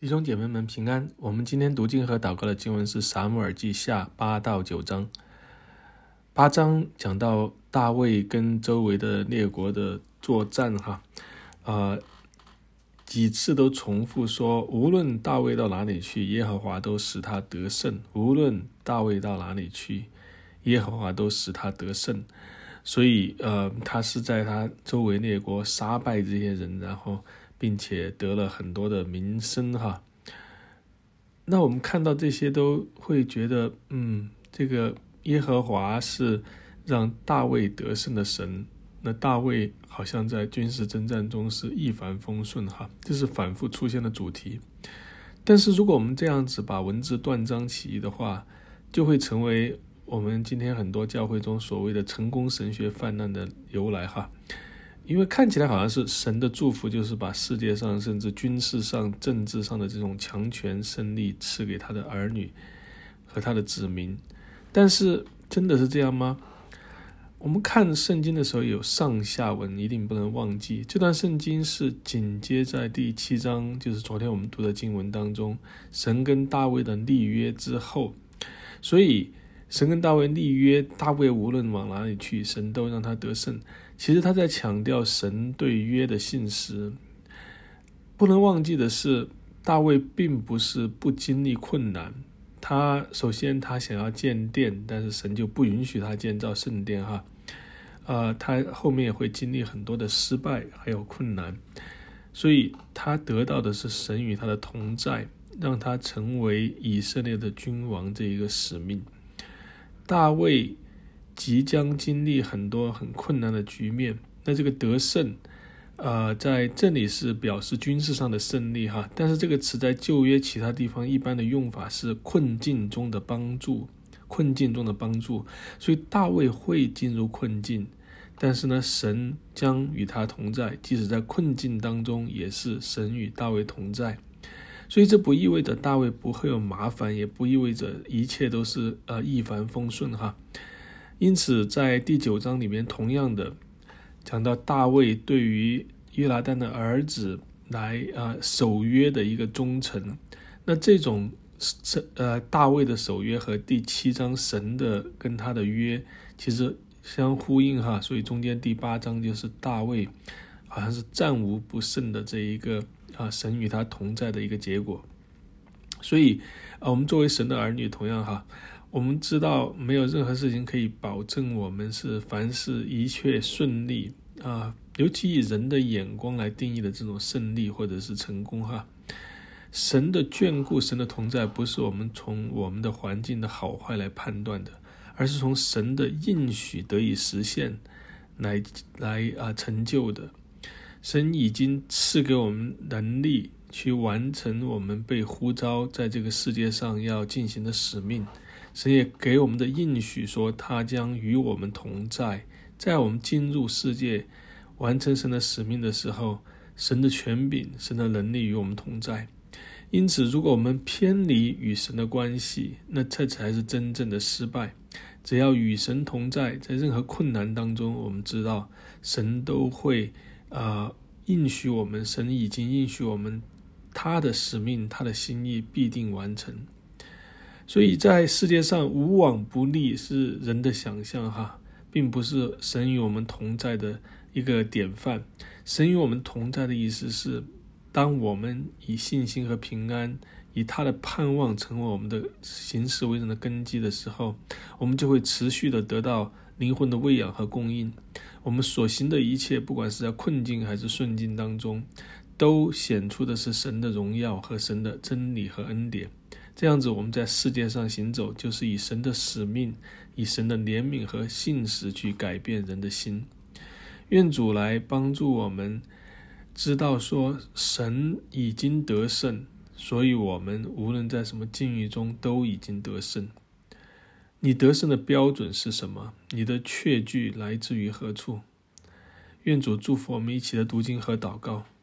弟兄姐妹们平安。我们今天读经和祷告的经文是撒母耳记下8到9章。8章讲到大卫跟周围的列国的作战几次都重复说，无论大卫到哪里去，耶和华都使他得胜，无论大卫到哪里去，耶和华都使他得胜。所以他是在他周围列国杀败这些人，然后并且得了很多的名声那我们看到这些都会觉得这个耶和华是让大卫得胜的神，那大卫好像在军事征战中是一帆风顺这是反复出现的主题。但是如果我们这样子把文字断章取义的话，就会成为我们今天很多教会中所谓的成功神学泛滥的由来因为看起来好像是神的祝福，就是把世界上甚至军事上政治上的这种强权胜利赐给他的儿女和他的子民。但是真的是这样吗？我们看圣经的时候有上下文，一定不能忘记这段圣经是紧接在第7章，就是昨天我们读的经文当中，神跟大卫的立约之后。所以神跟大卫立约，大卫无论往哪里去，神都让他得胜。其实他在强调神对约的信实。不能忘记的是，大卫并不是不经历困难，首先他想要建殿，但是神就不允许他建造圣殿他后面也会经历很多的失败还有困难，所以他得到的是神与他的同在，让他成为以色列的君王这一个使命。大卫即将经历很多很困难的局面，那这个得胜在这里是表示军事上的胜利但是这个词在旧约其他地方一般的用法是困境中的帮助，所以大卫会进入困境，但是呢，神将与他同在，即使在困境当中也是神与大卫同在。所以这不意味着大卫不会有麻烦，也不意味着一切都是一帆风顺因此在第9章里面同样的讲到大卫对于约拿单的儿子来守约的一个忠诚。那这种大卫的守约和第7章神的跟他的约其实相呼应所以中间第8章就是大卫好像是战无不胜的这一个神与他同在的一个结果。所以我们作为神的儿女，同样我们知道没有任何事情可以保证我们是凡事一切顺利尤其以人的眼光来定义的这种胜利或者是成功神的眷顾，神的同在不是我们从我们的环境的好坏来判断的，而是从神的应许得以实现来成就的。神已经赐给我们能力去完成我们被呼召在这个世界上要进行的使命。神也给我们的应许说，他将与我们同在，在我们进入世界完成神的使命的时候，神的权柄，神的能力与我们同在。因此如果我们偏离与神的关系，那这才是真正的失败。只要与神同在，在任何困难当中，我们知道神都会应许我们，神已经应许我们，他的使命，他的心意必定完成。所以在世界上无往不利是人的想象并不是神与我们同在的一个典范。神与我们同在的意思是，当我们以信心和平安，以他的盼望成为我们的行事为人的根基的时候，我们就会持续的得到灵魂的喂养和供应。我们所行的一切，不管是在困境还是顺境当中，都显出的是神的荣耀和神的真理和恩典。这样子我们在世界上行走，就是以神的使命，以神的怜悯和信实去改变人的心。愿主来帮助我们知道说，神已经得胜，所以我们无论在什么境遇中都已经得胜。你得胜的标准是什么？你的确据来自于何处？愿主祝福我们一起的读经和祷告。